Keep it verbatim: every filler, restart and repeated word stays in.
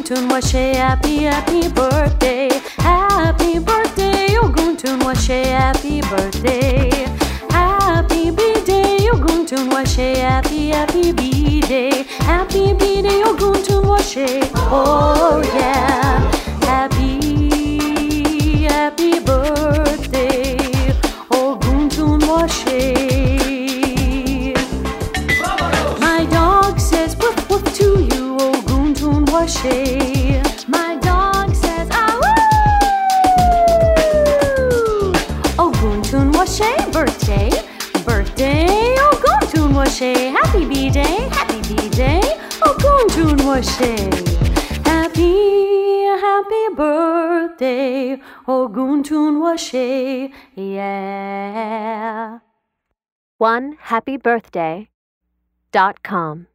Oguntun washe, happy, happy birthday. Happy birthday, Oguntun washe, happy birthday. Happy B-day, Oguntun washe, happy, happy B-day. Happy B-day, Oguntun washe, oh yeah. Happy, happy birthday, Oguntun washe. My dog says woof woof to you, Oguntun washe. My dog says ah woo. Oguntun washe, birthday, birthday, Oguntun washe. Happy B-day, happy B-day, Oguntun washe. Happy, happy birthday, Oguntun washe, yeah. One happy birthday dot com